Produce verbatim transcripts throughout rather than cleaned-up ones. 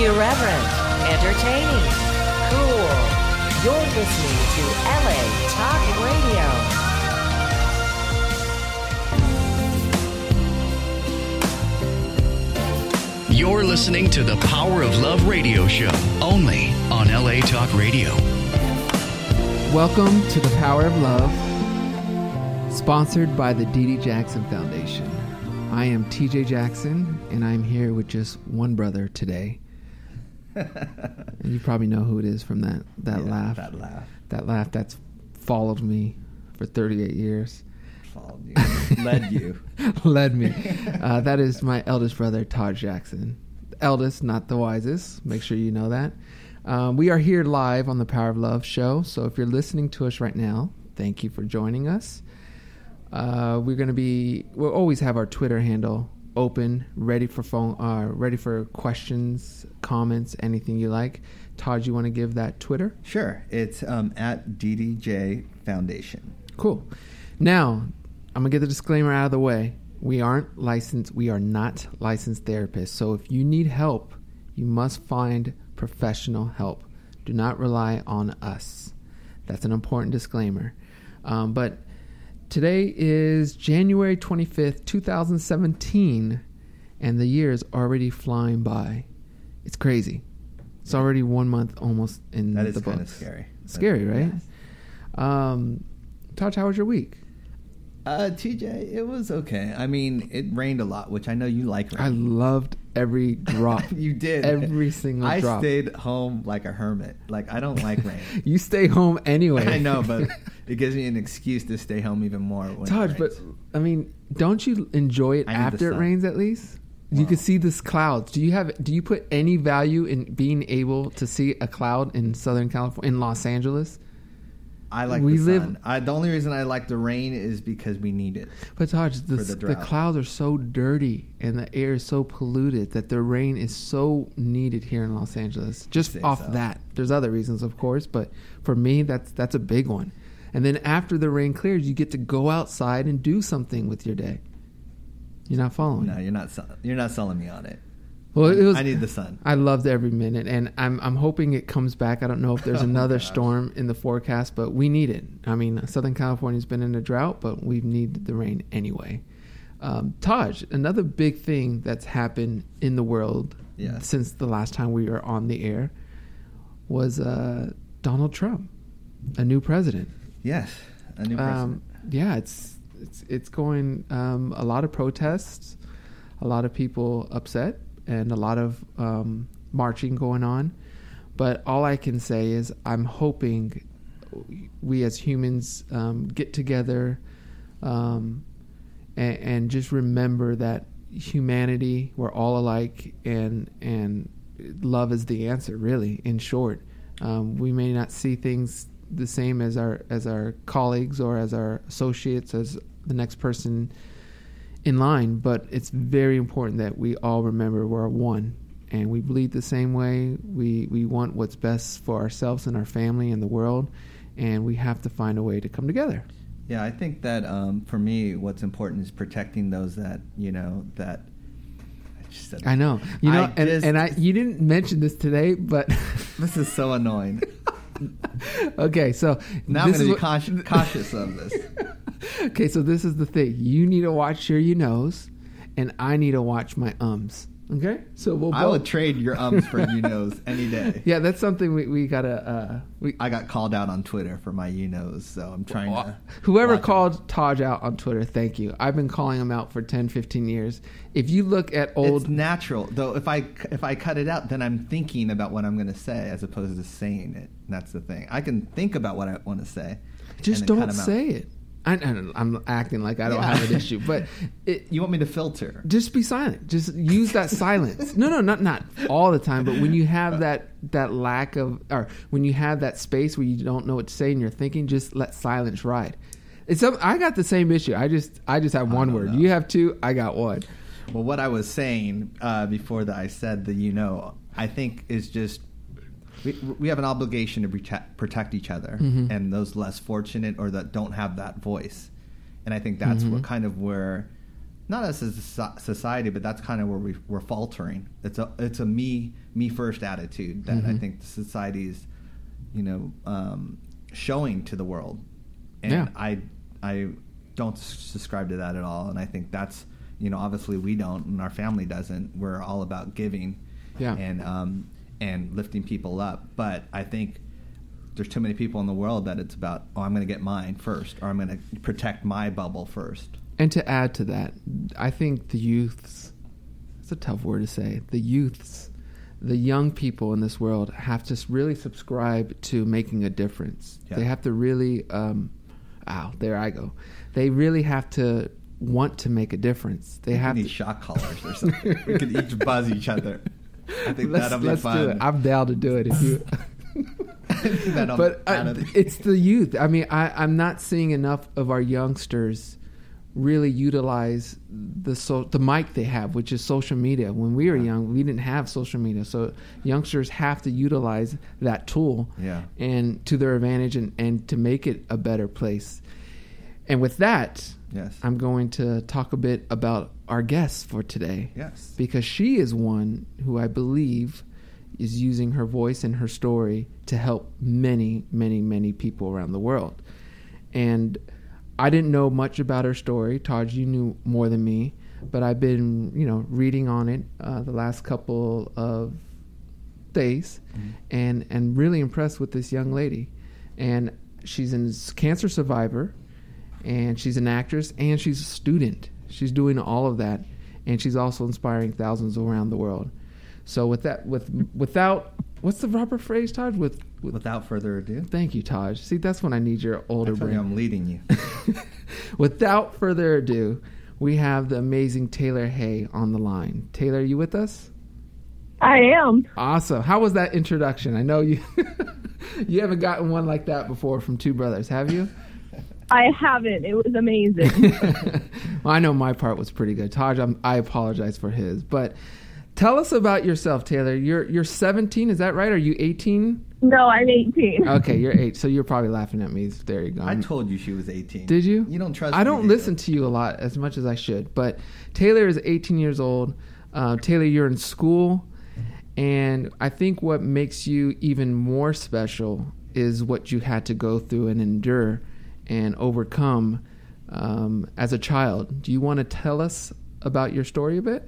Irreverent, entertaining, cool. You're listening to L A Talk Radio. You're listening to the Power of Love radio show, only on L A Talk Radio. Welcome to the Power of Love, sponsored by the Dee Dee Jackson Foundation. I am T J Jackson, and I'm here with just one brother today. And you probably know who it is from that, that yeah, laugh. That laugh. That laugh that's followed me for thirty-eight years. Followed you. Led you. Led me. Uh, that is my eldest brother, Todd Jackson. The eldest, not the wisest. Make sure you know that. Um, we are here live on the Power of Love show. So if you're listening to us right now, thank you for joining us. Uh, we're going to be, we'll always have our Twitter handle open, ready for phone, uh, ready for questions, comments, anything you like. Todd, you want to give that Twitter? Sure. It's um, at D D J Foundation. Cool. Now, I'm going to get the disclaimer out of the way. We aren't licensed. We are not licensed therapists. So if you need help, you must find professional help. Do not rely on us. That's an important disclaimer. Um, but today is January twenty-fifth, twenty seventeen, and the year is already flying by. It's crazy. It's already one month almost in that the is books. Kind of scary. Scary, right? Yes. Um, Todd, how was your week? Uh, T J, it was okay. I mean, it rained a lot, which I know you like rain. I loved every drop. You did. Every single I drop. I stayed home like a hermit. Like, I don't like rain. You stay home anyway. I know, but it gives me an excuse to stay home even more when Todd, it but, rains. I mean, don't you enjoy it I need the after it sun. rains at least? Wow. You can see this clouds. Do you have? Do you put any value in being able to see a cloud in Southern California, in Los Angeles? I like we the live, sun. I, the only reason I like the rain is because we need it. But Todd, the, the the drought. clouds are so dirty and the air is so polluted that the rain is so needed here in Los Angeles. Just off so. that, there's other reasons, of course, but for me, that's that's a big one. And then after the rain clears, you get to go outside and do something with your day. You're not following? No, you're not. You're not selling me on it. Well, it was. I need the sun. I loved every minute, and I'm I'm hoping it comes back. I don't know if there's Oh, another gosh. storm in the forecast, but we need it. I mean, Southern California's been in a drought, but we need the rain anyway. Um, Taj, another big thing that's happened in the world Yes. since the last time we were on the air was uh, Donald Trump, a new president. Yes, a new president. Um, yeah, it's it's it's going um, a lot of protests, a lot of people upset, and a lot of um, marching going on. But all I can say is I'm hoping we as humans um, get together um, and, and just remember that humanity, we're all alike, and and love is the answer, really, in short. Um, we may not see things the same as our as our colleagues or as our associates, as the next person in line, but it's very important that we all remember we're one and we bleed the same way. We we want what's best for ourselves and our family and the world, and we have to find a way to come together. Yeah, I think that um, for me, what's important is protecting those that you know that. I just said. I know, you know, I and, just- and I you didn't mention this today, but This is so annoying. okay, so Now I'm this going to is be what- cautious, cautious of this. Okay, so this is the thing. You need to watch your you knows, and I need to watch my ums. Okay, so we'll. I both- would trade your ums for you knows any day. Yeah, that's something we we gotta. Uh, we I got called out on Twitter for my you knows, so I'm trying to. Whoever watch 'em. called Taj out on Twitter, thank you. I've been calling him out for ten, fifteen years. If you look at old... It's natural, though. If I if I cut it out, then I'm thinking about what I'm going to say as opposed to saying it. That's the thing. I can think about what I want to say. just and then don't cut 'em out. say it. I, I, I'm acting like I don't Yeah. have an issue, but it, You want me to filter? just be silent. Just use that silence. No, no, not not all the time, but when you have that that lack of, or when you have that space where you don't know what to say and you're thinking, just let silence ride. It's some, I got the same issue. I just I just have one don't word. know. You have two. I got one. Well, what I was saying uh, before that I said the you know, I think is just we, we have an obligation to protect, protect each other Mhm. and those less fortunate or that don't have that voice. And I think that's Mhm. what kind of where not as a soci- society, but that's kind of where we, we're faltering. It's a it's a me me first attitude that Mm-hmm. I think the society is, you know, um, showing to the world, and Yeah. I I don't subscribe to that at all. And I think that's, you know, obviously we don't, and our family doesn't. We're all about giving, Yeah. and um, and lifting people up. But I think there's too many people in the world that it's about, oh, I'm going to get mine first, or I'm going to protect my bubble first. And to add to that, I think the youths, it's a tough word to say, the youths, the young people in this world have to really subscribe to making a difference. Yeah. They have to really, um, ow, there I go. They really have to want to make a difference. They We have need to. shock collars or something. We could each buzz each other. I think let's that'll be let's fun. do it. I'm down to do it if you. That'll- but I, that'll- it's the youth. I mean, I, I'm not seeing enough of our youngsters really utilize the so, the mic they have, which is social media. When we were young, we didn't have social media, so youngsters have to utilize that tool Yeah. and to their advantage and, and to make it a better place. And with that, Yes. I'm going to talk a bit about our guest for today. Yes. Because she is one who I believe is using her voice and her story to help many, many, many people around the world. And I didn't know much about her story. Taj, you knew more than me, but I've been, you know, reading on it uh, the last couple of days, Mm-hmm. and and really impressed with this young lady. And she's a cancer survivor, and she's an actress, and she's a student. She's doing all of that, and she's also inspiring thousands around the world. So with that, with without, what's the proper phrase, Taj? With, with Without further ado, thank you, Taj. See, that's when I need your older I told brain. you I'm leading you. Without further ado, we have the amazing Taylor Hay on the line. Taylor, are you with us? I am. Awesome. How was that introduction? I know you you haven't gotten one like that before from two brothers, have you? I haven't. It was amazing. Well, I know my part was pretty good. Taj, I'm, I apologize for his. But tell us about yourself, Taylor. You're you're seventeen, is that right? Are you eighteen? No, I'm eighteen. Okay, you're eight. So you're probably laughing at me. There you go. I told you she was eighteen. Did you? You don't trust I me, don't do you? listen to you a lot as much as I should. But Taylor is eighteen years old. Uh, Taylor, you're in school. And I think what makes you even more special is what you had to go through and endure and overcome um, as a child. Do you want to tell us about your story a bit?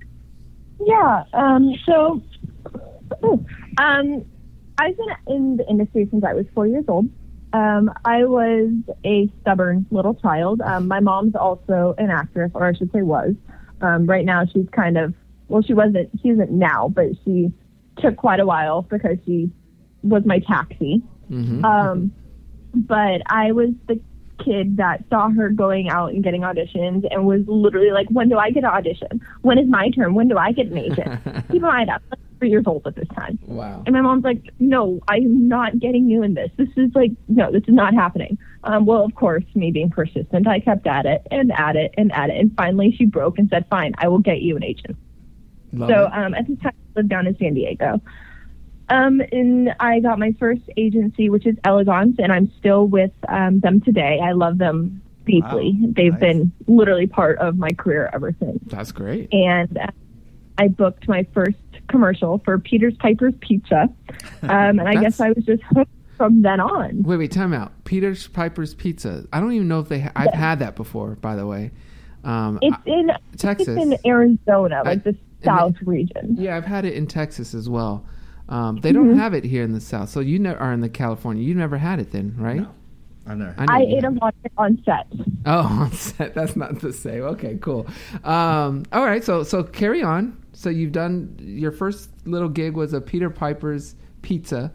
Yeah. Um, so, ooh, um, I've been in the industry since I was four years old. Um, I was a stubborn little child. Um, my mom's also an actress, or I should say was. Um, right now she's kind of, well, she wasn't, she isn't now, but she took quite a while because she was my taxi. Mm-hmm. Um, but I was the kid that saw her going out and getting auditions and was literally like, when do I get an audition? When is my turn? When do I get an agent? Keep in mind, I was like three years old at this time. Wow. And my mom's like, no, I'm not getting you in this. This is like, no, this is not happening. Um, well, of course, me being persistent, I kept at it and at it and at it. And finally she broke and said, fine, I will get you an agent. Love So it. um, at this time, I lived down in San Diego. Um, and I got my first agency, which is Elegance, and I'm still with um, them today. I love them deeply. Wow. They've Nice. been literally part of my career ever since. That's great. And uh, I booked my first commercial for Peter's Piper's Pizza. Um, and I That's- guess I was just hooked from then on. Wait, wait, time out. Peter's Piper's Pizza. I don't even know if they. Ha- I've had that before, by the way. Um, It's in Texas. It's in Arizona, like I- the South region. Yeah, I've had it in Texas as well. Um, they don't Mm-hmm. have it here in the South. So you ne- are in the California. You never had it then, right? No. I know. I know I you ate a haven't. lot on set. Oh, on set. That's not the same. Okay, cool. Um, all right, so so carry on. So you've done your first little gig was a Peter Piper's Pizza,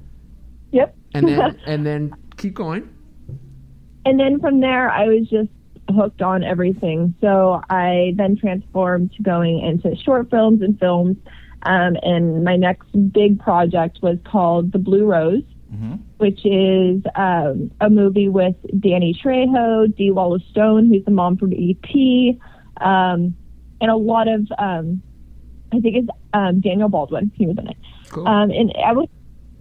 Yep. and then and then keep going. And then from there, I was just hooked on everything. So I then transformed to going into short films and films. Um, and my next big project was called The Blue Rose, Mm-hmm. which is um, a movie with Danny Trejo, Dee Wallace Stone, who's the mom from E T, um, and a lot of, um, I think it's um, Daniel Baldwin. He was in it. Cool. Um, and I was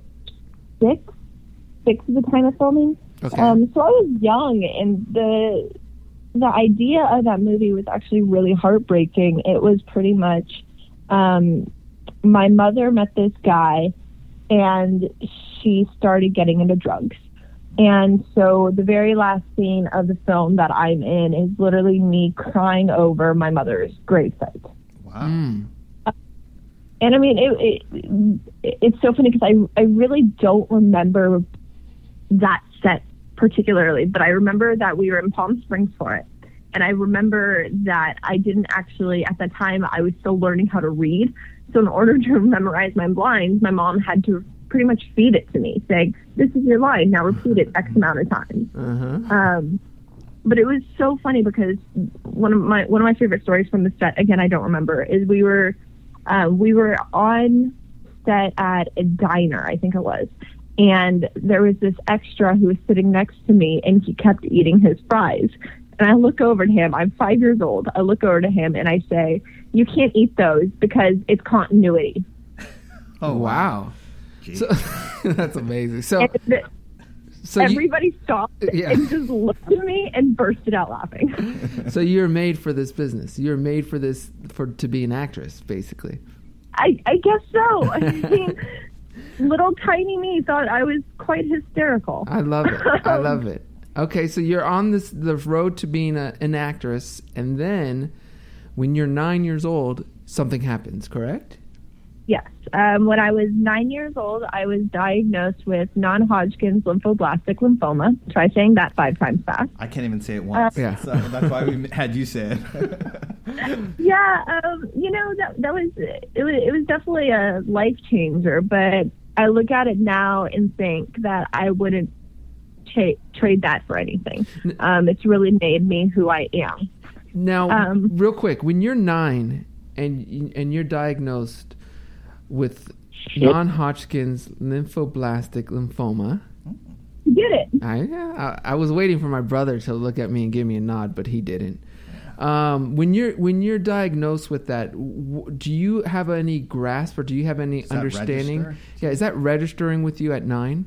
six, six at the time of filming. Okay. Um, so I was young, and the the idea of that movie was actually really heartbreaking. It was pretty much um, my mother met this guy, and she started getting into drugs. And so the very last scene of the film that I'm in is literally me crying over my mother's gravesite. Wow. Mm. And I mean, it, it it's so funny because I, I really don't remember that set particularly, but I remember that we were in Palm Springs for it. And I remember that I didn't actually, at that time, I was still learning how to read. So in order to memorize my lines, my mom had to pretty much feed it to me, saying, this is your line, now repeat it X amount of times. Uh-huh. Um, but it was so funny because one of my one of my favorite stories from the set, again, I don't remember, is we were uh, we were on set at a diner, I think it was, and there was this extra who was sitting next to me, and he kept eating his fries. And I look over to him, I'm five years old, I look over to him and I say, you can't eat those because it's continuity. Oh, wow. So, that's amazing. So, and so everybody you, stopped yeah. and just looked at me and bursted out laughing. So you're made for this business. You're made for this, for to be an actress, basically. I, I guess so. I mean, little tiny me thought I was quite hysterical. I love it. I love it. Okay, so you're on this the road to being a, an actress, and then when you're nine years old, something happens, correct? Yes. Um, when I was nine years old, I was diagnosed with non-Hodgkin's lymphoblastic lymphoma. Try saying that five times fast. I can't even say it once. Uh, yeah. So that's why we had you say it. Yeah, um, you know, that that was it, was it was definitely a life changer, but I look at it now and think that I wouldn't tra- trade that for anything. Um, it's really made me who I am. Now, Um, real quick, when you're nine and and you're diagnosed with non-Hodgkin's lymphoblastic lymphoma, You did it. I, I I was waiting for my brother to look at me and give me a nod, but he didn't. Um, when you're when you're diagnosed with that, w- do you have any grasp or do you have any Does that understanding? register? Yeah, is that registering with you at nine?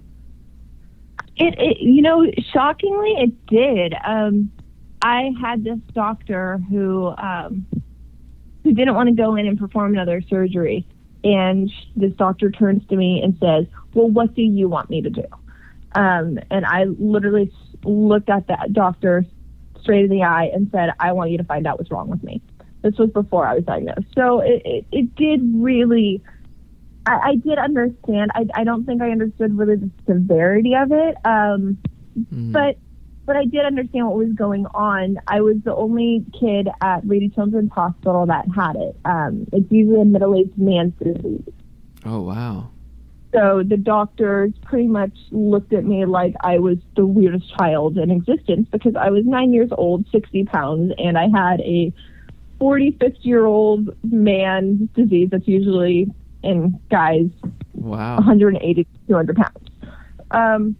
It, it you know, shockingly, it did. Um, I had this doctor who um, who didn't want to go in and perform another surgery, and this doctor turns to me and says, "Well, what do you want me to do?" Um, and I literally looked at that doctor straight in the eye and said, "I want you to find out what's wrong with me." This was before I was diagnosed. So it, it, it did really, I, I did understand. I, I don't think I understood really the severity of it. Um, Mm. but, but I did understand what was going on. I was the only kid at Rady Children's Hospital that had it. Um, it's usually a middle-aged man's disease. Oh wow. So the doctors pretty much looked at me like I was the weirdest child in existence because I was nine years old, sixty pounds, and I had a forty, fifty-year-old man's disease that's usually in guys Wow. one hundred eighty, two hundred pounds. Um,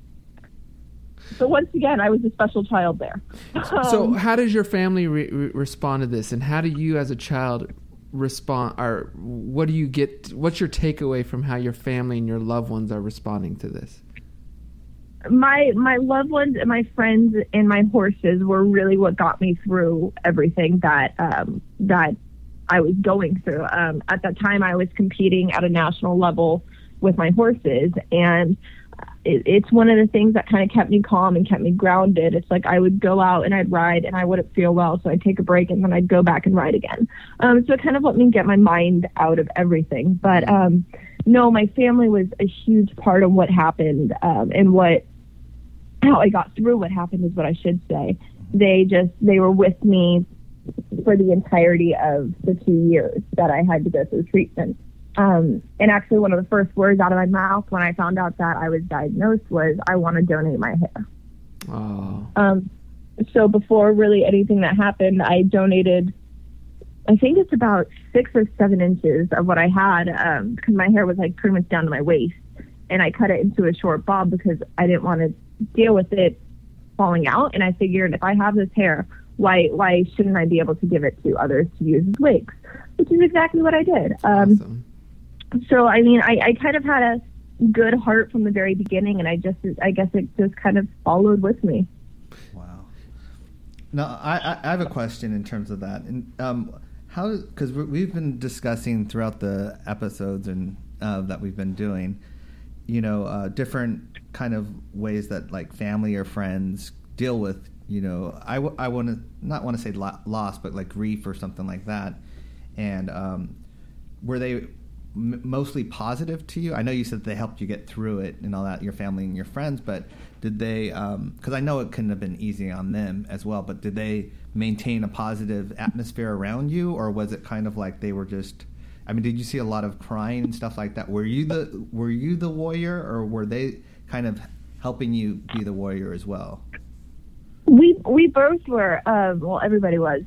so once again, I was a special child there. So Um, how does your family re- re- respond to this, and how do you as a child respond, or what do you get, what's your takeaway from how your family and your loved ones are responding to this? my my loved ones and my friends and my horses were really what got me through everything that um, that I was going through. Um, at that time, I was competing at a national level with my horses, and it, it's one of the things that kind of kept me calm and kept me grounded. It's like I would go out and I'd ride, and I wouldn't feel well, so I'd take a break, and then I'd go back and ride again. Um, so it kind of let me get my mind out of everything. But um, no, my family was a huge part of what happened, um, and what how I got through what happened is what I should say. They just, they were with me for the entirety of the two years that I had to go through treatment. Um, and actually one of the first words out of my mouth when I found out that I was diagnosed was, I want to donate my hair. Oh. Um, so before really anything that happened, I donated, I think it's about six or seven inches of what I had, um, because my hair was like pretty much down to my waist. And I cut it into a short bob because I didn't want to deal with it falling out. And I figured if I have this hair, why why shouldn't I be able to give it to others to use as wigs? Which is exactly what I did. Um, Awesome. So, I mean, I, I kind of had a good heart from the very beginning, and I just, I guess it just kind of followed with me. Wow. No, I, I have a question in terms of that. And um, how, because we've been discussing throughout the episodes and uh, that we've been doing, you know, uh, different kind of ways that like family or friends deal with, you know, I, w- I want to not want to say lo- loss, but like grief or something like that. And um, were they m- mostly positive to you? I know you said they helped you get through it and all that, your family and your friends, but did they, because um, I know it couldn't have been easy on them as well, but did they maintain a positive atmosphere around you, or was it kind of like they were just, I mean, did you see a lot of crying and stuff like that? Were you the were you the warrior, or were they kind of helping you be the warrior as well? We we both were. Uh, well, everybody was.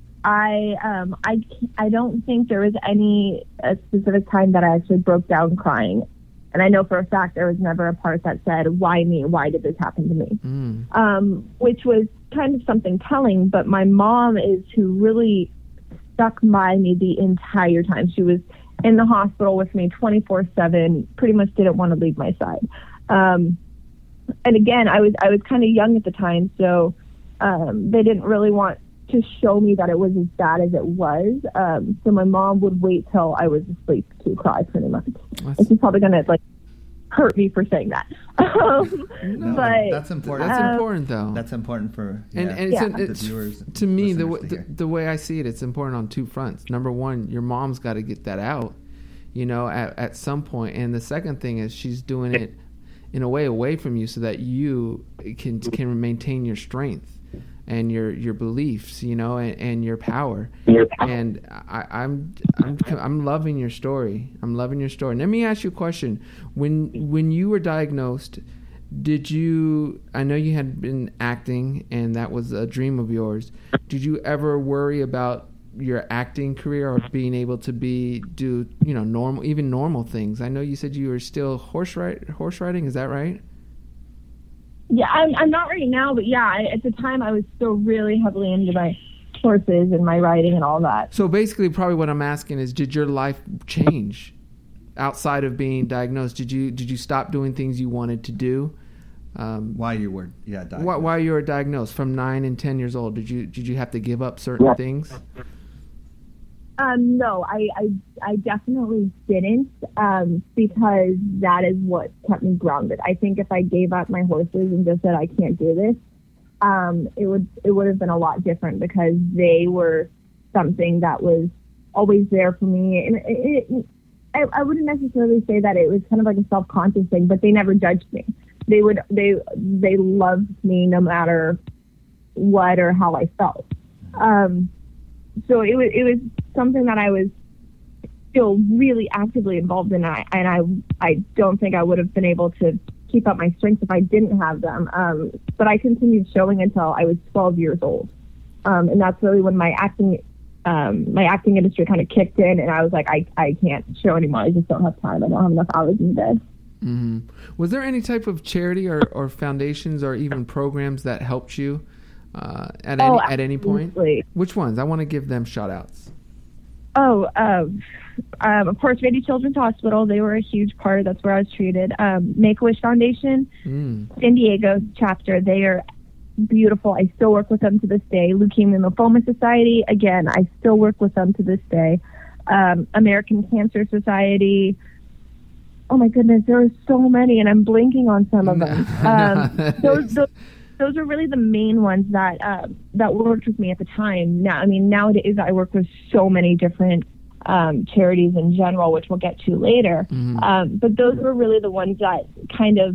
I um I I don't think there was any a specific time that I actually broke down crying, and I know for a fact there was never a part that said, "Why me? Why did this happen to me?" Mm. Um, which was kind of something telling. But my mom is who really stuck by me the entire time. She was in the hospital with me twenty-four seven. Pretty much didn't want to leave my side. Um, and again, I was I was kind of young at the time, so um, they didn't really want to show me that it was as bad as it was. Um, so my mom would wait till I was asleep to cry, pretty much. That's... And she's probably gonna like hurt me for saying that. um, no, but that's important. That's um, important, though. That's important for yeah, and, and it's, yeah. a, it's the viewers. To me, the, to the the way I see it, it's important on two fronts. Number one, your mom's got to get that out, you know, at at some point. And the second thing is she's doing it in a way away from you so that you can can maintain your strength and your your beliefs, you know, and, and your power. And I, I'm I'm I'm loving your story. I'm loving your story. Let me ask you a question. When when you were diagnosed, did you? I know you had been acting, and that was a dream of yours. Did you ever worry about your acting career or being able to be do you know normal even normal things? I know you said you were still horse ride horse riding. Is that right? Yeah, I'm, I'm not right now, but yeah, I, at the time I was still really heavily into my horses and my riding and all that. So basically, probably what I'm asking is, did your life change outside of being diagnosed? Did you did you stop doing things you wanted to do? Um, Why you were yeah diagnosed. Why, why you were diagnosed from nine and ten years old? Did you did you have to give up certain yeah. things? Um, no, I, I, I definitely didn't, um, because that is what kept me grounded. I think if I gave up my horses and just said I can't do this, um, it would it would have been a lot different, because they were something that was always there for me. And it, it, I, I wouldn't necessarily say that it was kind of like a self-conscious thing, but they never judged me. They would they they loved me no matter what or how I felt. Um, so it was it was something that I was still really actively involved in, and I, and I, I don't think I would have been able to keep up my strength if I didn't have them. Um, but I continued showing until I was twelve years old, um, and that's really when my acting, um, my acting industry kind of kicked in, and I was like, I, I can't show anymore. I just don't have time. I don't have enough hours in the day. Mm-hmm. Was there any type of charity or, or foundations or even programs that helped you uh, at oh, any at any point? Which ones? I want to give them shout outs. Oh, um, um, of course, Rady Children's Hospital. They were a huge part. That's where I was treated. Um, Make-A-Wish Foundation, mm. San Diego chapter. They are beautiful. I still work with them to this day. Leukemia and Lymphoma Society. Again, I still work with them to this day. Um, American Cancer Society. Oh my goodness, there are so many, and I'm blinking on some of them. Um, those, those, those are really the main ones that uh, that worked with me at the time. Now, I mean, nowadays I work with so many different um, charities in general, which we'll get to later. Mm-hmm. Um, but those were really the ones that kind of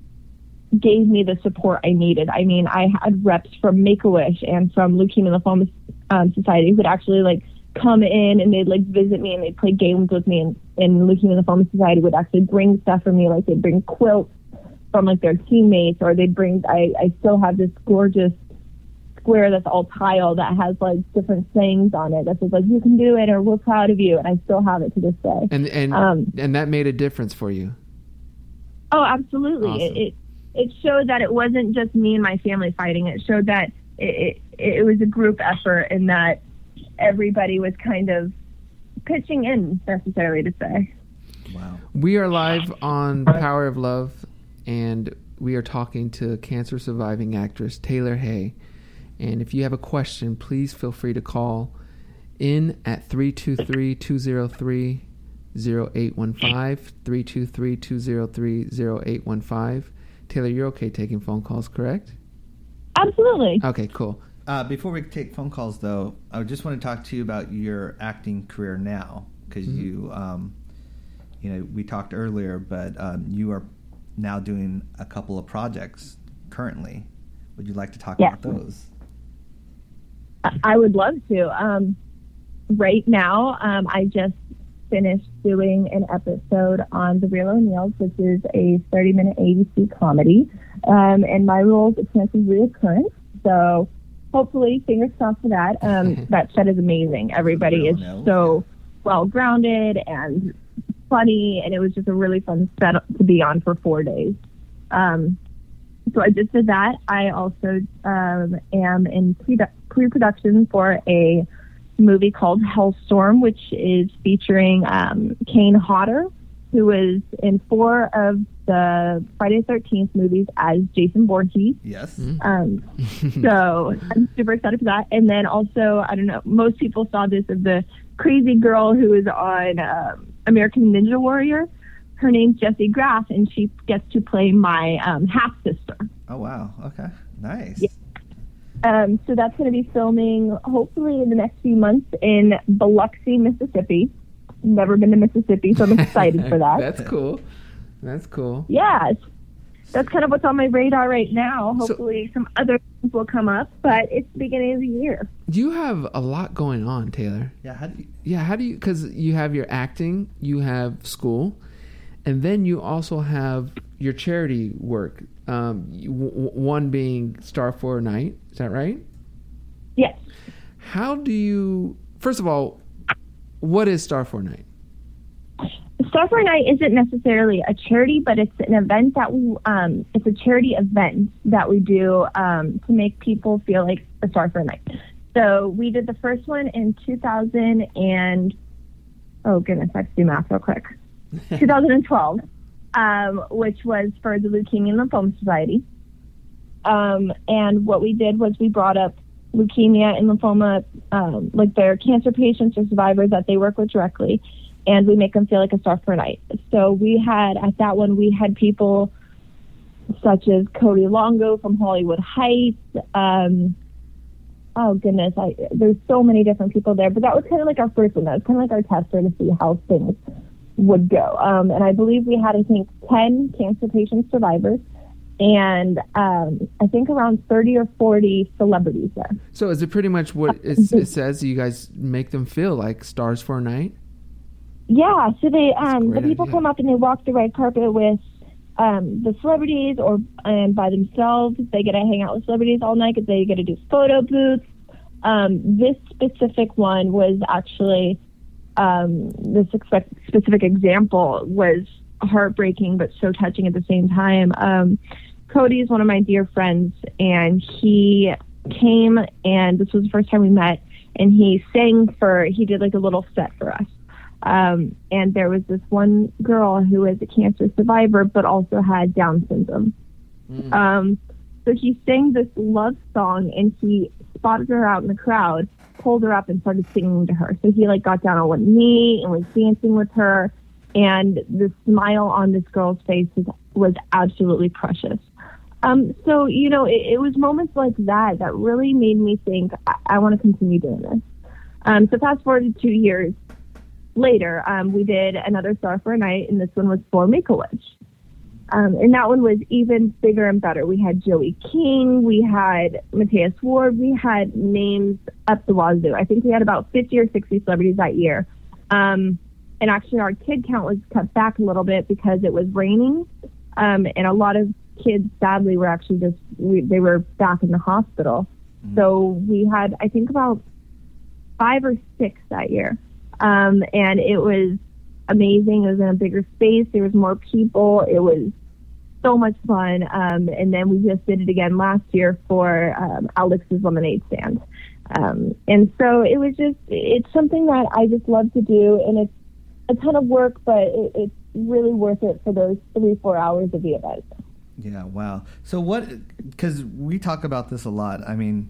gave me the support I needed. I mean, I had reps from Make-A-Wish and from Leukemia and Lymphoma um, Society who would actually like come in and they'd like visit me and they'd play games with me, and, and Leukemia and Lymphoma Society would actually bring stuff for me, like they'd bring quilts from like their teammates, or they'd bring, I, I still have this gorgeous square that's all tile that has like different sayings on it that says like, you can do it, or we're proud of you, and I still have it to this day. And and um, and that made a difference for you? Oh, absolutely. Awesome. It, it it showed that it wasn't just me and my family fighting. It showed that it, it, it was a group effort, and that everybody was kind of pitching in, necessarily to say. Wow. We are live on Power of Love, and we are talking to cancer surviving actress Taylor Hay. And if you have a question, please feel free to call in at three two three, two zero three, zero eight one five, three two three, two zero three, zero eight one five. Taylor, you're okay taking phone calls, correct? Absolutely. Okay, cool. Uh, before we take phone calls, though, I just want to talk to you about your acting career now, because mm-hmm. you, um, you know, we talked earlier, but um, you are now doing a couple of projects currently. Would you like to talk yes. about those? I would love to. Um, right now, um, I just finished doing an episode on The Real O'Neills, which is a thirty-minute A B C comedy, um, and my role is a chance of reoccurrence. So hopefully, fingers crossed for that. Um, that set is amazing. Everybody is so well grounded and funny, and it was just a really fun set to be on for four days. Um, so I just did that. I also um, am in pre- pre-production for a movie called Hellstorm, which is featuring um, Kane Hodder, who was in four of the Friday the thirteenth movies as Jason Voorhees. Yes. Um, so I'm super excited for that. And then also, I don't know, most people saw this of the crazy girl who is on um, American Ninja Warrior. Her name's Jessie Graff, and she gets to play my um, half-sister. Oh, wow. Okay. Nice. Yeah. Um, so that's going to be filming hopefully in the next few months in Biloxi, Mississippi. Never been to Mississippi, so I'm excited for that. That's cool. That's cool. Yeah. That's kind of what's on my radar right now. Hopefully so, some other things will come up, but it's the beginning of the year. You have a lot going on, Taylor. Yeah. How do you... Yeah. How do you, because you have your acting, you have school, and then you also have your charity work. Um, you, w- one being Star for a Night. Is that right? Yes. How do you, first of all, what is Star for a Night? Star for a Night isn't necessarily a charity, but it's an event that we, um, it's a charity event that we do um, to make people feel like a star for a night. So we did the first one in two thousand and, oh goodness, I have to do math real quick. two thousand twelve, um, which was for the Leukemia and Lymphoma Society. Um, and what we did was we brought up leukemia and lymphoma, um, like their cancer patients or survivors that they work with directly, and we make them feel like a star for a night. So we had, at that one, we had people such as Cody Longo from Hollywood Heights. Um, oh, goodness, I, there's so many different people there. But that was kind of like our first one. That was kind of like our tester to see how things would go. Um, and I believe we had, I think, ten cancer patient survivors. And um, I think around thirty or forty celebrities there. So is it pretty much what it, it says? You guys make them feel like stars for a night? Yeah. So they, um, the people idea. come up and they walk the red carpet with um, the celebrities, or and by themselves. They get to hang out with celebrities all night because they get to do photo booths. Um, this specific one was actually, um, this specific example was heartbreaking but so touching at the same time. Um, Cody is one of my dear friends, and he came, and this was the first time we met, and he sang for, he did like a little set for us. Um, and there was this one girl who was a cancer survivor but also had Down syndrome. Mm. Um, so he sang this love song, and he spotted her out in the crowd, pulled her up, and started singing to her. So he like got down on one knee and was dancing with her. And the smile on this girl's face was, was absolutely precious. Um, so, you know, it, it was moments like that that really made me think, I, I want to continue doing this. Um, so fast forward to two years later, um, we did another Star for a Night, and this one was for Make-A-Wish. Um, and that one was even bigger and better. We had Joey King, we had Matthias Ward, we had names up the wazoo. I think we had about fifty or sixty celebrities that year. Um, And actually, our kid count was cut back a little bit because it was raining. Um, and a lot of kids, sadly, were actually just, we, they were back in the hospital. Mm-hmm. So we had, I think, about five or six that year. Um, and it was amazing. It was in a bigger space. There was more people. It was so much fun. Um, and then we just did it again last year for um, Alex's Lemonade Stand. Um, and so it was just, it's something that I just love to do. And it's a ton of work, but it, it's really worth it for those three, four hours of the event. Yeah, wow. So what, because we talk about this a lot. I mean,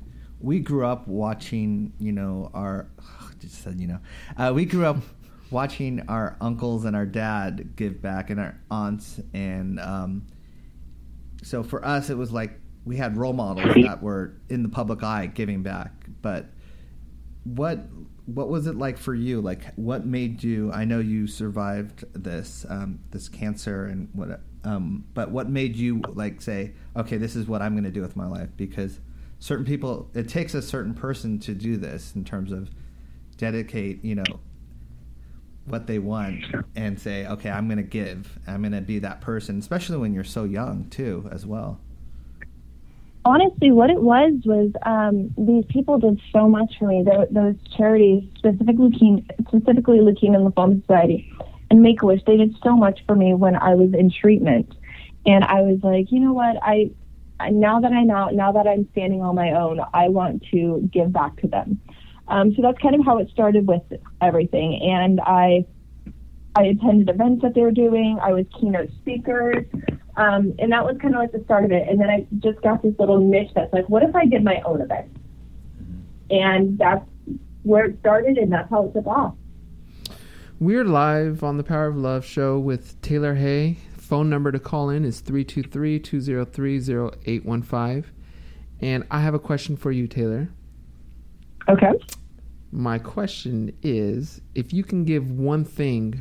we grew up watching, you know, our just said, you know, uh, we grew up watching our uncles and our dad give back, and our aunts, and um, so for us, it was like we had role models that were in the public eye giving back. But what what was it like for you? Like, what made you? I know you survived this um, this cancer, and what, um, but what made you like say, okay, this is what I'm going to do with my life? Because certain people, it takes a certain person to do this in terms of dedicate, you know, what they want and say, okay, I'm going to give. I'm going to be that person, especially when you're so young too, as well. Honestly, what it was was um, these people did so much for me. Those, those charities, specifically Leukemia, specifically Leukemia and Lymphoma Society and Make-A-Wish, they did so much for me when I was in treatment. And I was like, you know what, I, I now that I know, now that I'm standing on my own, I want to give back to them. Um, so that's kind of how it started with everything. And I I attended events that they were doing. I was keynote speakers. Um, and that was kind of like the start of it. And then I just got this little niche that's like, what if I did my own event? And that's where it started, and that's how it took off. We're live on the Power of Love show with Taylor Hay. Phone number to call in is three two three, two zero three, zero eight one five. And I have a question for you, Taylor. Okay. My question is, if you can give one thing,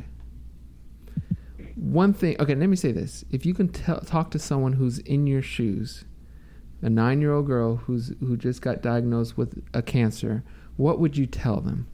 one thing, okay, let me say this. If you can t- talk to someone who's in your shoes, a nine-year-old girl who's who just got diagnosed with a cancer, what would you tell them?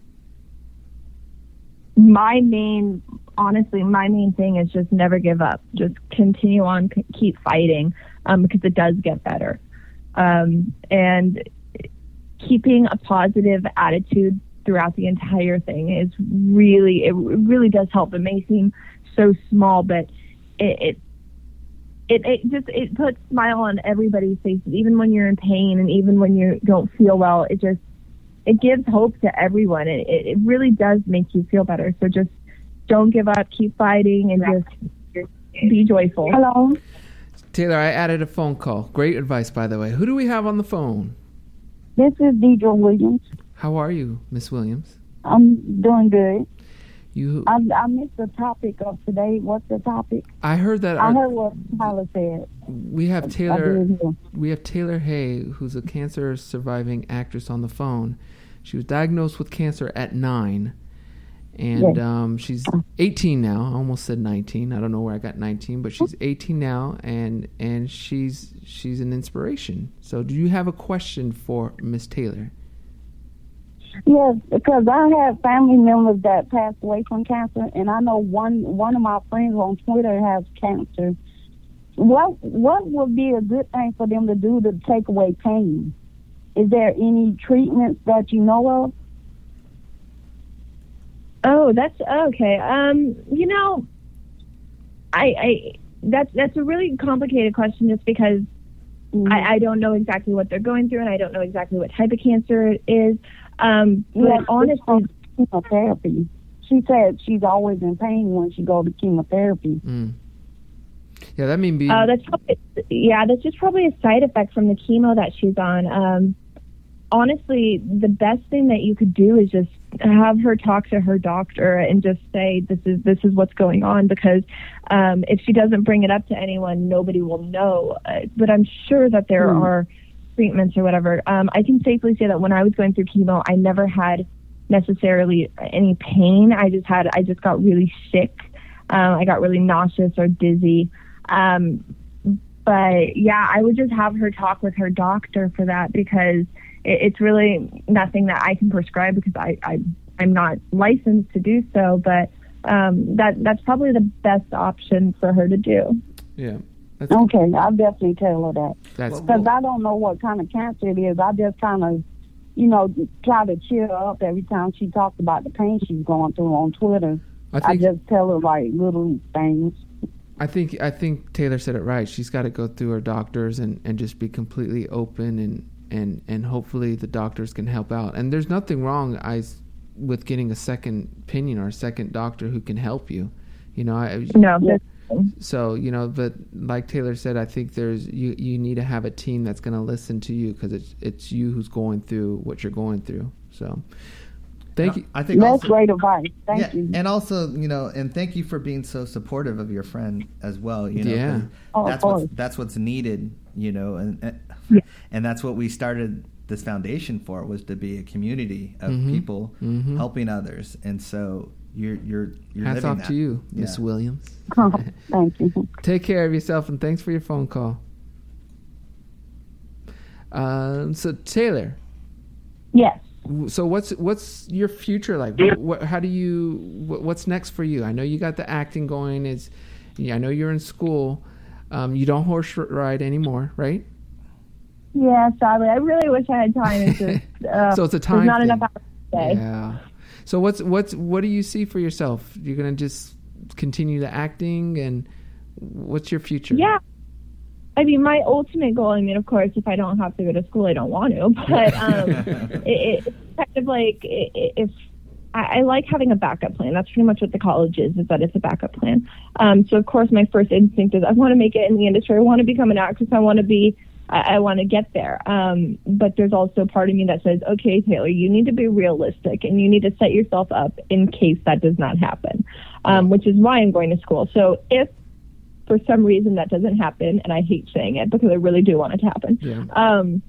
My main, honestly, my main thing is just never give up. Just continue on, c- keep fighting, um, because it does get better. Um, and keeping a positive attitude throughout the entire thing is really, it really does help. It may seem so small, but it, it, it, it just, it puts a smile on everybody's faces, even when you're in pain and even when you don't feel well. It just, it gives hope to everyone. It, it really does make you feel better. So just don't give up, keep fighting, and just be joyful. Hello. Taylor, I added a phone call. Great advice, by the way. Who do we have on the phone? This is Deidre Williams. How are you, Miss Williams? I'm doing good. You, I, I missed the topic of today. What's the topic? I heard that. I Our, heard what Tyler said. we have I Taylor. did hear. We have Taylor Hay, who's a cancer surviving actress, on the phone. She was diagnosed with cancer at nine, and Yes. um, she's eighteen now. I almost said nineteen. I don't know where I got nineteen, but she's eighteen now, and and she's she's an inspiration. So, do you have a question for Miss Taylor? Yes, because I have family members that passed away from cancer, and I know one one of my friends on Twitter has cancer. What what would be a good thing for them to do to take away pain? Is there any treatments that you know of? Oh, that's okay. Um, you know, I, I that's that's a really complicated question, just because Mm-hmm. I, I don't know exactly what they're going through, and I don't know exactly what type of cancer it is. Um, but Yes, honestly, it's chemotherapy. She said she's always in pain when she goes to chemotherapy. Mm. Yeah, that mean be. uh, that's probably, yeah, that's just probably a side effect from the chemo that she's on. Um, honestly, the best thing that you could do is just have her talk to her doctor and just say, this is this is what's going on, because um, if she doesn't bring it up to anyone, nobody will know. Uh, but I'm sure that there Hmm. are treatments or whatever. Um, I can safely say that when I was going through chemo, I never had necessarily any pain. I just had, I just got really sick. Um, I got really nauseous or dizzy. Um, but yeah, I would just have her talk with her doctor for that, because it, it's really nothing that I can prescribe, because I, I, I'm not licensed to do so. But um, that that's probably the best option for her to do. Yeah, that's Okay, I'll definitely tell her that. that's Well, Because I don't know what kind of cancer it is. I just kind of, you know, try to cheer her up every time she talks about the pain she's going through on Twitter. I I think just tell her, like, little things. I think I think Taylor said it right. She's got to go through her doctors and, and just be completely open, and, and, and hopefully the doctors can help out. And there's nothing wrong I, with getting a second opinion or a second doctor who can help you. You know, I, No, Yes. So, you know, but like Taylor said, I think there's you, you need to have a team that's going to listen to you because it's it's you who's going through what you're going through. So, thank you. I think That's also, great advice. Thank yeah, you. and also, you know, and thank you for being so supportive of your friend as well. You know, Yeah. 'cause Oh, that's of what's course. that's what's needed. You know, and and, Yeah. and that's what we started this foundation for, was to be a community of Mhm. people Mhm. helping others. And so you're you're you're Hats living off that. to you, Yeah. Miss Williams. Oh, thank you. Take care of yourself, and thanks for your phone call. Um, so Taylor, Yes. so what's what's your future like? What, how do you? What, what's next for you? I know you got the acting going. Is yeah, I know you're in school. Um, you don't horse ride anymore, right? Yeah, sadly, I really wish I had time. It's just, uh, So it's a time There's not thing. enough hours a day. Yeah. So what's what's what do you see for yourself? You're gonna just continue the acting, and what's your future? Yeah. I mean, my ultimate goal, I mean, of course, if I don't have to go to school, I don't want to. But um, it, it's kind of like i- i- if I, I like having a backup plan. That's pretty much what the college is, is that it's a backup plan. Um, so, of course, my first instinct is I want to make it in the industry. I want to become an actress. I want to be, I, I want to get there. Um, but there's also part of me that says, okay, Taylor, you need to be realistic and you need to set yourself up in case that does not happen, um, which is why I'm going to school. So if for some reason that doesn't happen, and I hate saying it because I really do want it to happen, Yeah. um,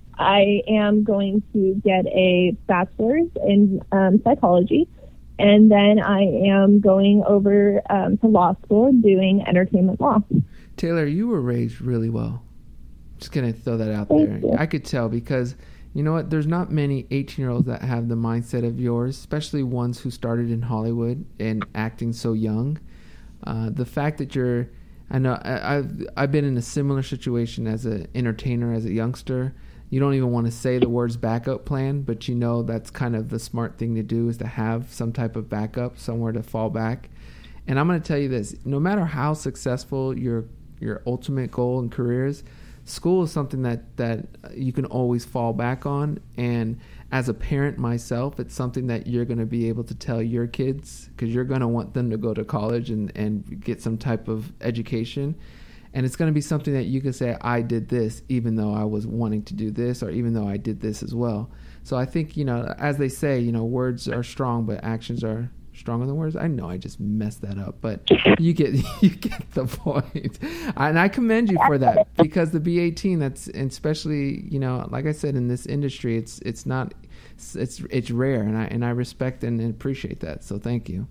I am going to get a bachelor's in um, psychology, and then I am going over um, to law school doing entertainment law. Taylor, you were raised really well. Just gonna throw that out Thank there. you. I could tell because you know what? There's not many eighteen-year-olds that have the mindset of yours, especially ones who started in Hollywood and acting so young. Uh, the fact that you're, I know I, I've I've been in a similar situation as an entertainer, as a youngster. You don't even want to say the words backup plan, but you know that's kind of the smart thing to do, is to have some type of backup, somewhere to fall back. And I'm going to tell you this, no matter how successful your your ultimate goal and career is, school is something that, that you can always fall back on. And as a parent myself, it's something that you're going to be able to tell your kids, because you're going to want them to go to college and, and get some type of education. And it's going to be something that you can say, I did this even though I was wanting to do this, or even though I did this as well. So I think, you know, as they say, you know, words are strong, but actions are stronger than words. I know I just messed that up, but you get you get the point. And I commend you for that, because the B eighteen, that's, and especially, you know, like I said, in this industry, it's it's not it's it's rare, and I and I respect and appreciate that. So thank you.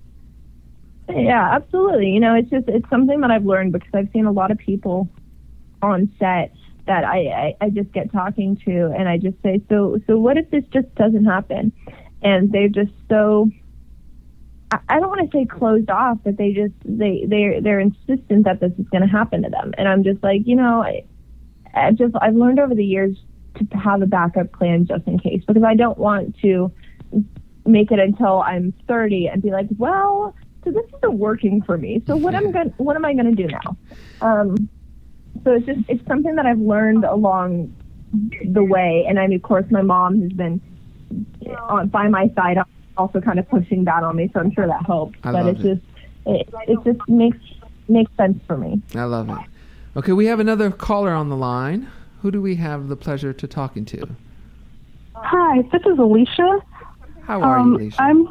Yeah, absolutely. You know, it's just, it's something that I've learned because I've seen a lot of people on set that I, I, I just get talking to, and I just say, so, so what if this just doesn't happen? And they're just so, I, I don't want to say closed off, but they just, they, they're, they're insistent that this is going to happen to them. And I'm just like, you know, I, I just, I've learned over the years to, to have a backup plan just in case, because I don't want to make it until I'm thirty and be like, well, so this isn't working for me. So what am going what am I going to do now? Um, so it's just, it's something that I've learned along the way. And I mean, of course, my mom has been on by my side, also kind of pushing that on me. So I'm sure that helps. I but love it's it. just, it, it just makes makes sense for me. I love it. Okay, we have another caller on the line. Who do we have the pleasure to talking to? Hi, this is Alicia. How are um, you, Alicia? I'm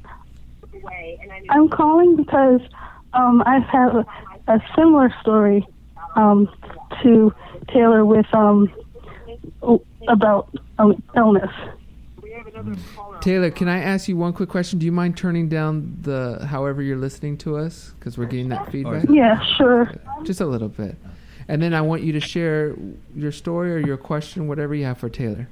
I'm calling because um, I have a, a similar story um, to Taylor with um, about um, illness. Taylor, can I ask you one quick question? Do you mind turning down the however you're listening to us, because we're getting that feedback? Yeah, sure. Just a little bit. And then I want you to share your story or your question, whatever you have for Taylor.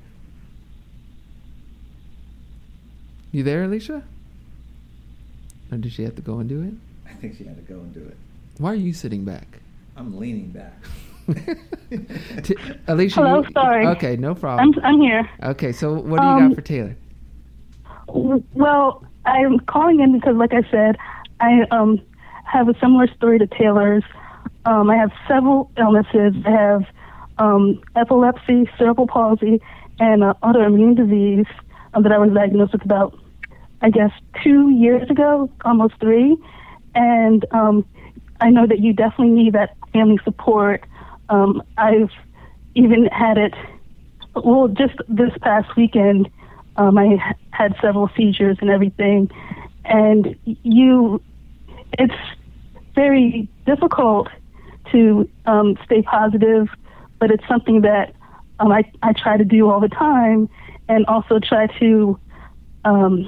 You there, Alicia? Or did she have to go and do it? I think she had to go and do it. Why are you sitting back? I'm leaning back. T- Alicia, Hello, you, sorry. Okay, no problem. I'm I'm here. Okay, so what do you Um, got for Taylor? Well, I'm calling in because, like I said, I um have a similar story to Taylor's. Um, I have several illnesses. I have um, epilepsy, cerebral palsy, and uh, autoimmune disease um, that I was diagnosed with about, I guess, two years ago, almost three. And um, I know that you definitely need that family support. Um, I've even had it, well, just this past weekend, um, I had several seizures and everything. And you, it's very difficult to um, stay positive, but it's something that um, I, I try to do all the time, and also try to um,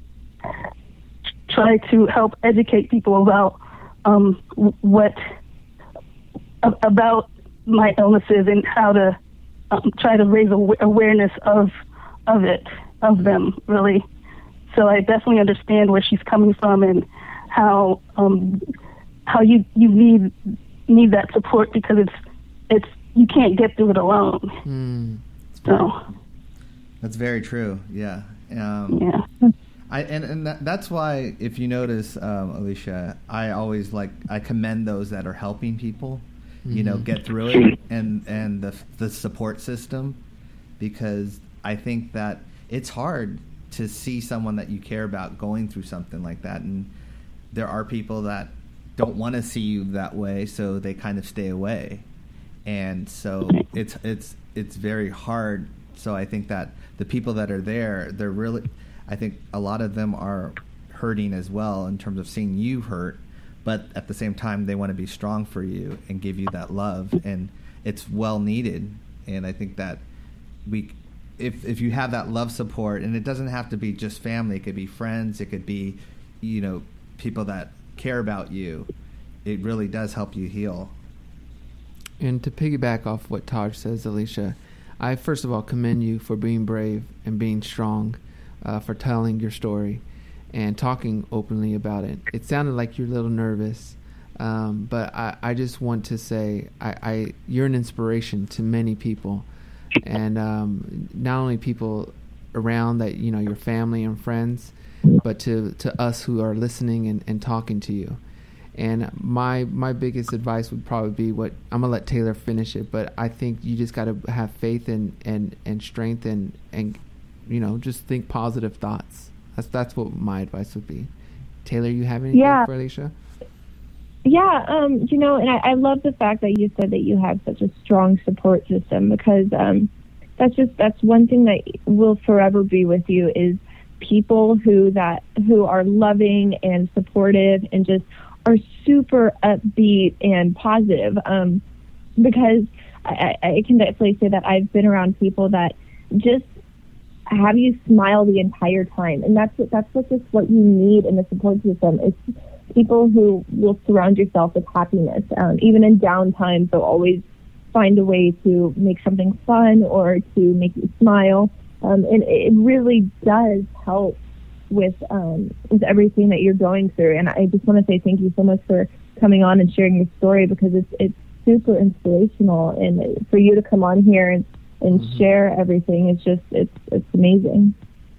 try to help educate people about um, what about my illnesses and how to um, try to raise aw- awareness of of it, of them, really. So I definitely understand where she's coming from and how um, how you, you need need that support, because it's it's you can't get through it alone. Mm. So That's very true. Yeah. Um, yeah. I and, and that, that's why, if you notice, um, Alicia, I always like I commend those that are helping people, mm-hmm. you know, get through it, and and the the support system, because I think that it's hard to see someone that you care about going through something like that, and there are people that don't want to see you that way, so they kind of stay away, and so it's it's it's very hard. So I think that the people that are there, they're really, I think a lot of them are hurting as well in terms of seeing you hurt, but at the same time they want to be strong for you and give you that love, and it's well needed. And I think that we, if if you have that love support, and it doesn't have to be just family, it could be friends, it could be, you know, people that care about you, it really does help you heal. And to piggyback off what Taj says, Alicia, I first of all commend you for being brave and being strong, uh, for telling your story and talking openly about it. It sounded like you're a little nervous, um, but I, I just want to say I, I you're an inspiration to many people, and um, not only people around that, you know, your family and friends, but to, to us who are listening and, and talking to you. And my my biggest advice would probably be what I'm gonna let Taylor finish it, but I think you just got to have faith and, and, and strength and, and you know, just think positive thoughts. That's that's what my advice would be. Taylor, you have anything yeah. for Alicia? Yeah, um, you know, and I, I love the fact that you said that you have such a strong support system, because um, that's just that's one thing that will forever be with you, is people who that who are loving and supportive and just are super upbeat and positive, um, because I, I can definitely say that I've been around people that just have you smile the entire time, and that's what, that's what just what you need in the support system, is people who will surround yourself with happiness. Um, even in down times, they'll always find a way to make something fun or to make you smile, um, and it really does help with um, with everything that you're going through. And I just want to say thank you so much for coming on and sharing your story, because it's it's super inspirational, and for you to come on here and, and mm-hmm. share everything, it's just it's it's amazing.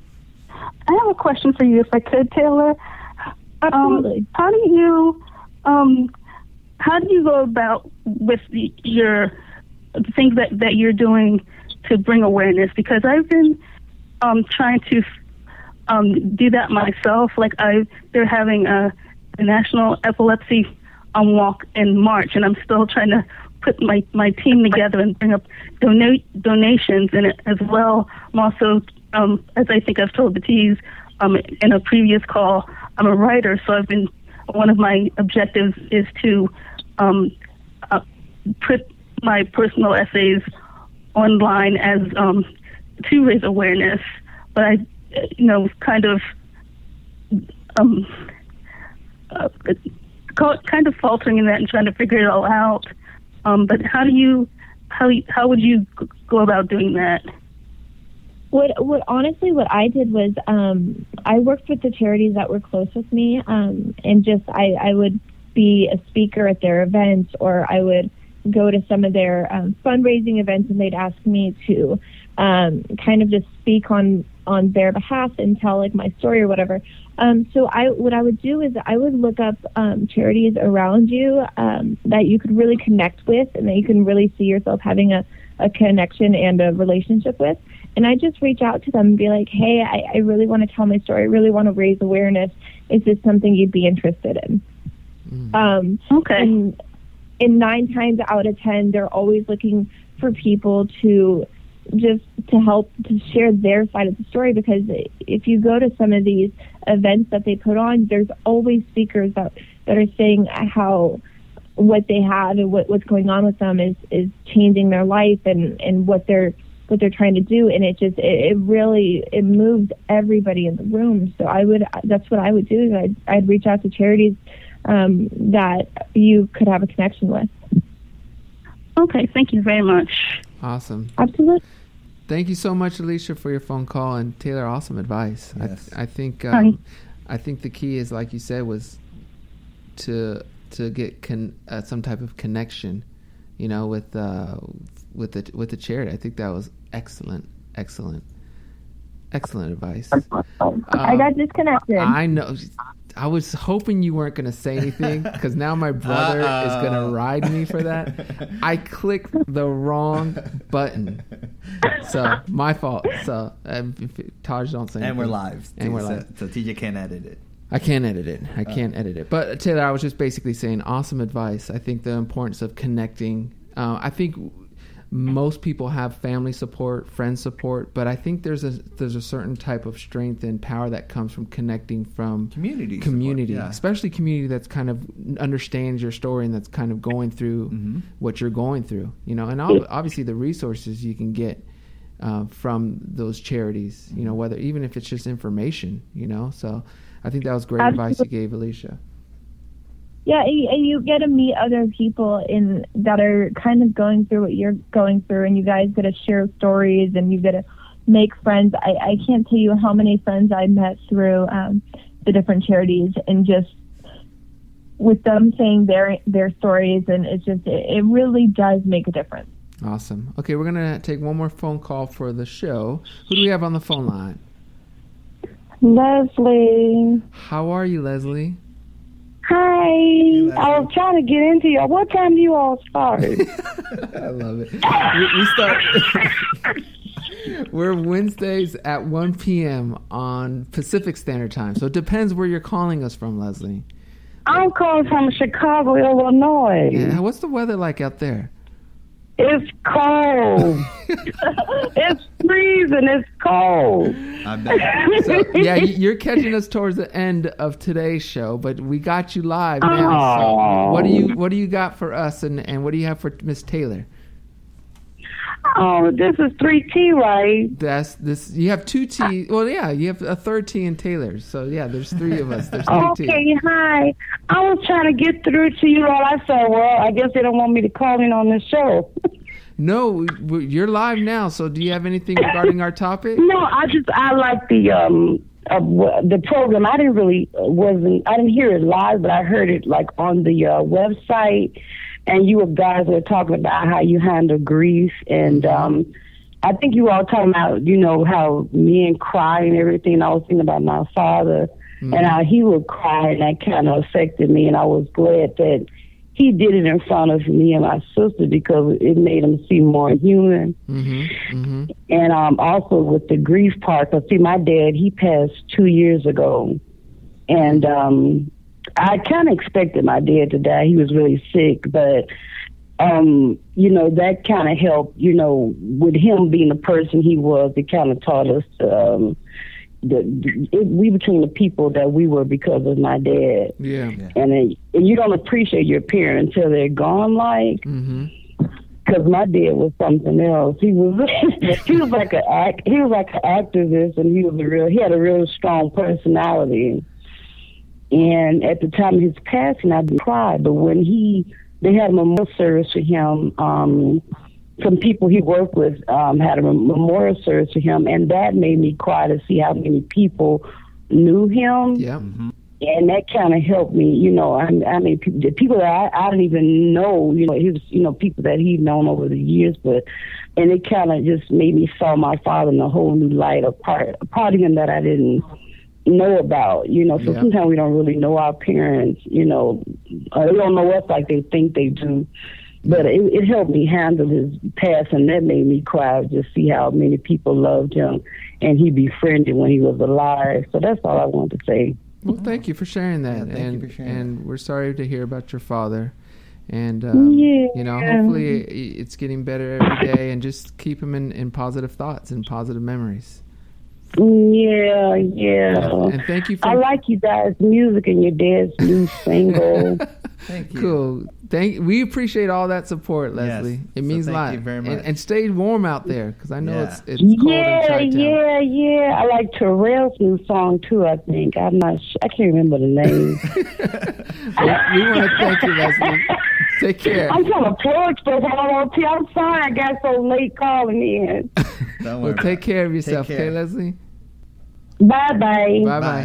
I have a question for you, if I could, Taylor. Absolutely. Um, how do you um, how do you go about with the, your the things that, that you're doing to bring awareness? Because I've been um, trying to Um, do that myself. Like I, they're having a, a national epilepsy um, walk in March, and I'm still trying to put my, my team together and bring up donate donations in it as well. I'm also, um, as I think I've told the T's um, in a previous call, I'm a writer, so I've been one of my objectives is to um, uh, put my personal essays online as um, to raise awareness. But I you know, kind of, um, uh, kind of faltering in that and trying to figure it all out. Um, but how do you, how how would you go about doing that? What what honestly, what I did was um, I worked with the charities that were close with me, um, and just I, I would be a speaker at their events, or I would go to some of their um, fundraising events, and they'd ask me to um, kind of just speak on. on their behalf and tell like my story or whatever. Um, so I, what I would do is I would look up um, charities around you um, that you could really connect with, and that you can really see yourself having a, a connection and a relationship with. And I just reach out to them and be like, hey, I, I really want to tell my story. I really want to raise awareness. Is this something you'd be interested in? Mm. Um, Okay. And, and nine times out of ten, they're always looking for people to just to help to share their side of the story, because if you go to some of these events that they put on, there's always speakers that, that are saying how what they have and what, what's going on with them is, is changing their life and, and what they're what they're trying to do, and it just it, it really it moves everybody in the room. So I would that's what I would do is I'd, I'd reach out to charities um, that you could have a connection with. Okay, thank you very much. Awesome. Absolutely. Thank you so much, Alicia, for your phone call, and Taylor, awesome advice. Yes. I, I think Hi. um, I think the key is, like you said, was to to get con- uh, some type of connection, you know, with uh, with the with the charity. I think that was excellent, excellent, excellent advice. Um, I got disconnected. I know. I was hoping you weren't going to say anything, because now my brother Uh-oh. is going to ride me for that. I clicked the wrong button. So, my fault. So, um, if, if, Taj, don't say anything. And we're live. And too, we're so, live. So T J can't edit it. I can't edit it. I can't edit it. But, Taylor, I was just basically saying awesome advice. I think the importance of connecting. Uh, I think most people have family support, friend support, but I think there's a there's a certain type of strength and power that comes from connecting from Community support, community, yeah. especially community that's kind of understands your story and that's kind of going through Mm-hmm. what you're going through, you know. And ob- obviously the resources you can get uh, from those charities, you know, whether even if it's just information, you know. So I think that was great advice you gave, Alicia. Yeah, and you- and you get to meet other people in that are kind of going through what you're going through, and you guys get to share stories, and you get to make friends. I, I can't tell you how many friends I met through um, the different charities, and just with them saying their their stories, and it's just it, it really does make a difference. Awesome. Okay, we're gonna take one more phone call for the show. Who do we have on the phone line? Leslie. How are you, Leslie? Hi. Leslie. I was trying to get into you. What time do you all start? I love it. We, we start. We're Wednesdays at one p.m. on Pacific Standard Time. So it depends where you're calling us from, Leslie. I'm calling from Chicago, Illinois. Yeah, what's the weather like out there? It's cold. It's freezing. It's cold. I bet. So, yeah, y- you're catching us towards the end of today's show, but we got you live now. So Oh. what do you what do you got for us, and, and what do you have for Miss Taylor? Oh, this is three T, right? That's this. You have two T. Well, yeah, you have a third T in Taylor. So yeah, there's three of us. There's three T. Okay, hi. I was trying to get through to you all. I said, well, I guess they don't want me to call in on this show. No, we- we- you're live now. So do you have anything regarding our topic? No, I just I like the um uh, w- the program. I didn't really uh, wasn't I didn't hear it live, but I heard it like on the uh, website. And you guys were talking about how you handle grief, and um, I think you all talking about, you know, how men cry and everything. I was thinking about my father Mhm. and how he would cry, and that kind of affected me. And I was glad that he did it in front of me and my sister, because it made him seem more human. Mm-hmm. Mm-hmm. And um, also with the grief part, because see, my dad, he passed two years ago, and um, I kind of expected my dad to die. He was really sick, but, um, you know, that kind of helped, you know, with him being the person he was, it kind of taught us um, the, it, we became the people that we were because of my dad. Yeah. And, then, and you don't appreciate your parents until they're gone, like, Mm-hmm. because my dad was something else. He was he was like a act he was like an activist, and he was a real he had a real strong personality. And at the time of his passing, I didn't cry, but when he they had a memorial service for him, um, some people he worked with um, had a memorial service for him, and that made me cry to see how many people knew him. Yeah. And that kind of helped me, you know. I, I mean, pe- the people that I, I didn't even know, you know, he was, you know, people that he'd known over the years, but, and it kind of just made me saw my father in a whole new light, a part, a part of him that I didn't know about, you know. So Yeah. sometimes we don't really know our parents, you know, or they don't know us like they think they do. But it, it helped me handle his past, and that made me cry, just see how many people loved him, and he befriended when he was alive. So that's all I wanted to say. Well, thank you for sharing that. Yeah, thank and you for sharing and that. we're sorry to hear about your father. And um, Yeah. you know, hopefully it's getting better every day. And just keep him in, in positive thoughts and positive memories. Yeah, yeah. And thank you for I like you guys' music and your dad's new single. Thank you. Cool. Thank. We appreciate all that support, Leslie. Yes. It So means thank a lot. you very And, much. and stay warm out there because I know Yeah. it's it's cold in Yeah, Chi-Town. yeah, yeah. I like Terrell's new song too. I think I'm not. Sh- I can't remember the name. We want to thank you, Leslie. Take care. I'm trying to plug stuff. I don't want to. I'm sorry. I got so late calling in. Don't worry. Well, take about care of it. yourself, Take okay, care. Leslie? Bye bye. Bye Bye.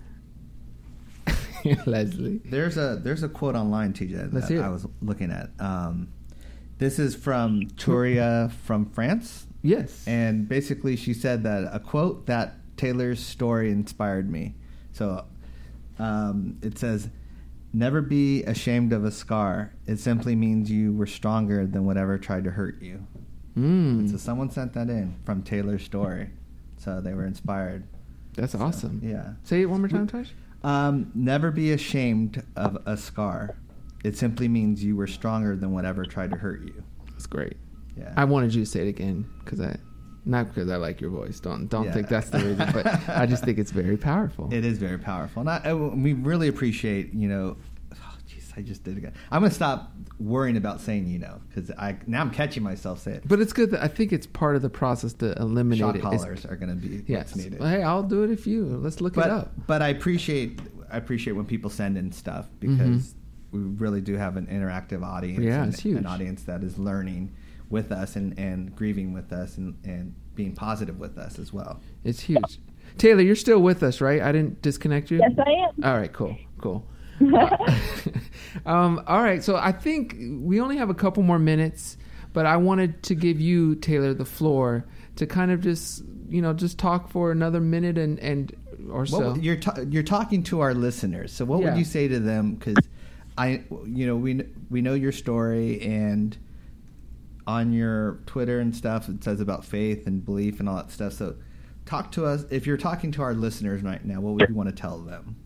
bye. Leslie. There's a there's a quote online, T J, Let's that hear it. I was looking at. Um, this is from Turia from France, Yes. and basically she said that a quote that Taylor's story inspired me. So um, it says, "Never be ashamed of a scar. It simply means you were stronger than whatever tried to hurt you." Mm, So someone sent that in from Taylor's story, so they were inspired. that's awesome. Yeah. Say it one more time, Tosh. Um, never be ashamed of a scar. It simply means you were stronger than whatever tried to hurt you. That's great. Yeah. I wanted you to say it again because I, not because I like your voice. Don't don't Yeah. think that's the reason. But I just think it's very powerful. It is very powerful, and I, I- we really appreciate. You know, oh, jeez, I just did it again. I'm gonna stop worrying about saying you know because I now I'm catching myself say it. But it's good that I think it's part of the process to eliminate Shock it. It's- collars are gonna be Yes. what's needed. Well, hey, I'll do it if you. Let's look but it up. but I appreciate I appreciate when people send in stuff because we really do have an interactive audience. Mm-hmm. Yeah, and it's huge. An audience that is learning with us and, and grieving with us and, and being positive with us as well. It's huge. Taylor, you're still with us, right? I didn't disconnect you? Yes, I am. All right, cool, cool. Uh, um, all right, so I think we only have a couple more minutes, but I wanted to give you, Taylor, the floor to kind of just, you know, just talk for another minute and, and or What so. would- you're ta- you're talking to our listeners, so what Yeah. would you say to them? Because I, you know, we kn- we know your story, and on your Twitter and stuff, it says about faith and belief and all that stuff. So, talk to us. If you're talking to our listeners right now, what would you want to tell them?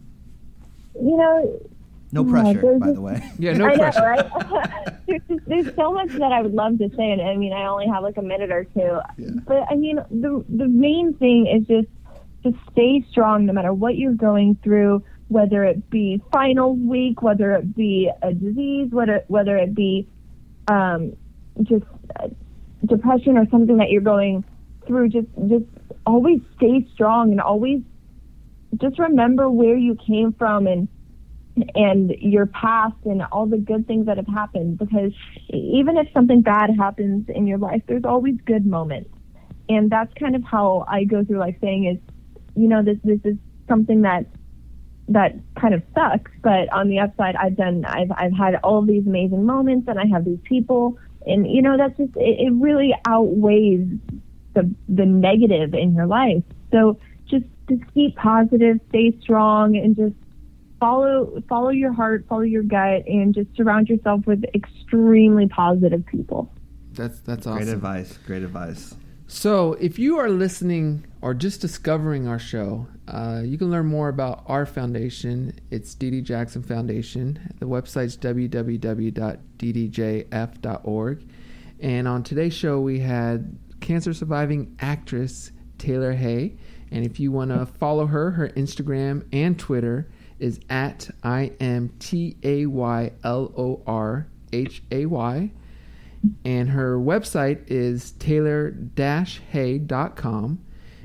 You know, No Yeah, pressure, there's by just- the way. Yeah, no I pressure. know, right? there's, just, there's so much that I would love to say, and I mean, I only have like a minute or two. Yeah. But I mean, the the main thing is just to stay strong, no matter what you're going through, whether it be finals week, whether it be a disease, whether whether it be um, just uh, depression or something that you're going through. Just just always stay strong and always just remember where you came from and. and your past and all the good things that have happened, because even if something bad happens in your life, there's always good moments. And that's kind of how I go through life saying is, you know, this this is something that that kind of sucks, but on the upside I've done I've I've had all of these amazing moments and I have these people, and you know, that's just it, it really outweighs the the negative in your life. So just just keep positive, stay strong, and just Follow, follow your heart, follow your gut, and just surround yourself with extremely positive people. That's that's awesome. Great advice. Great advice. So, if you are listening or just discovering our show, uh, you can learn more about our foundation. It's Dee Dee Jackson Foundation. The website's w w w dot d d j f dot org. And on today's show, we had cancer surviving actress Taylor Hay. And if you want to follow her, her Instagram and Twitter is at I M T A Y L O R H A Y. And her website is taylor dash hay dot com.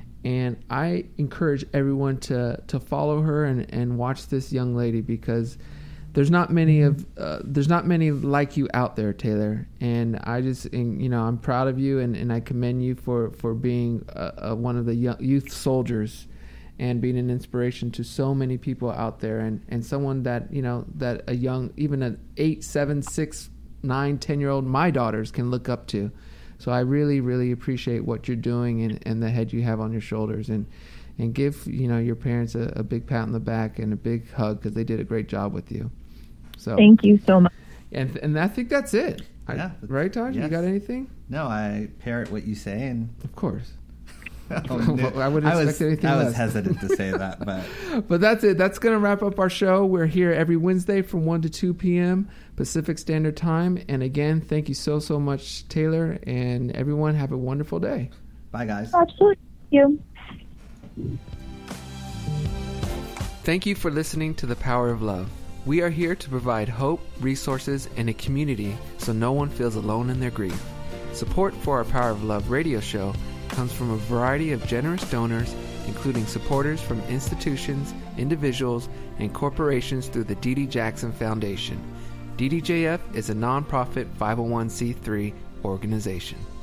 And I encourage everyone to, to follow her and, and watch this young lady, because there's not many of uh, there's not many like you out there, Taylor. And I just, and, you know, I'm proud of you, and, and I commend you for, for being a, a, one of the young, youth soldiers and being an inspiration to so many people out there, and, and someone that, you know, that a young, even an eight, seven, six, nine, ten year old, my daughters can look up to. So I really, really appreciate what you're doing and, and the head you have on your shoulders, and, and give, you know, your parents a, a big pat on the back and a big hug, because they did a great job with you. So Thank you so much. And, and I think that's it. I, Yeah. right, Todd? You Yes. got anything? No, I parrot what you say, and Of course. Oh, no. I wouldn't expect I was, anything I was less. hesitant to say that, but But that's it. That's going to wrap up our show. We're here every Wednesday from one to two p.m. Pacific Standard Time. And again, thank you so, so much, Taylor. And everyone, have a wonderful day. bye, guys. Absolutely. Thank you. Thank you for listening to The Power of Love. We are here to provide hope, resources, and a community so no one feels alone in their grief. Support for our Power of Love radio show comes from a variety of generous donors, including supporters from institutions, individuals, and corporations through the Dee Dee Jackson Foundation. D D J F is a nonprofit five oh one c three organization.